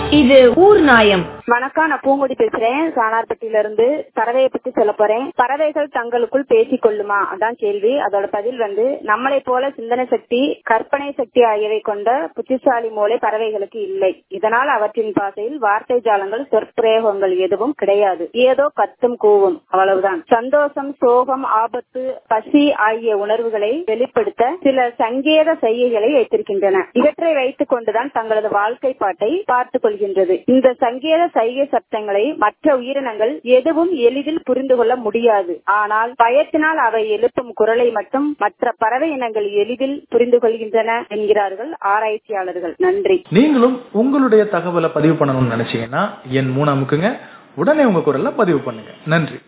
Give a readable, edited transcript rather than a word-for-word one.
இது ஊர் நாயம். வணக்கம், நான் பூங்கொடி பேசுறேன். சானார்பட்டியில இருந்து பறவையை பத்தி சொல்ல போறேன். பறவைகள் தங்களுக்குள் பேசிக் கொள்ளுமா, அதான் கேள்வி. அதோட பதில் நம்மளை போல சிந்தனை சக்தி, கற்பனை சக்தி ஆகியவை கொண்ட புத்திசாலி மூளை பறவைகளுக்கு இல்லை. இதனால் அவற்றின் பாசையில் வார்த்தை ஜாலங்கள், சொற்பிரயோகங்கள் எதுவும் கிடையாது. ஏதோ கத்தும் கூவும், அவ்வளவுதான். சந்தோஷம், சோகம், ஆபத்து, பசி ஆகிய உணர்வுகளை வெளிப்படுத்த சில சங்கேத செய்கைகளை வைத்திருக்கின்றன. இவற்றை வைத்துக் கொண்டுதான் தங்களது வாழ்க்கை பாட்டை பார்த்துக் கொள்கின்றது. இந்த சங்கேத சைகை சப்தங்களை மற்ற உயிரினங்கள் எதுவும் எளிதில் புரிந்து கொள்ள முடியாது. ஆனால் பயத்தினால் அவை எழுப்பும் குரலை மட்டும் மற்ற பறவை இனங்கள் எளிதில் புரிந்து கொள்கின்றன என்கிறார்கள் ஆராய்ச்சியாளர்கள். நன்றி. நீங்களும் உங்களுடைய தகவலை பதிவு பண்ணணும்னு நினைச்சீங்கன்னா என் 3 அமுக்குங்க. உடனே உங்க குரல்ல பதிவு பண்ணுங்க. நன்றி.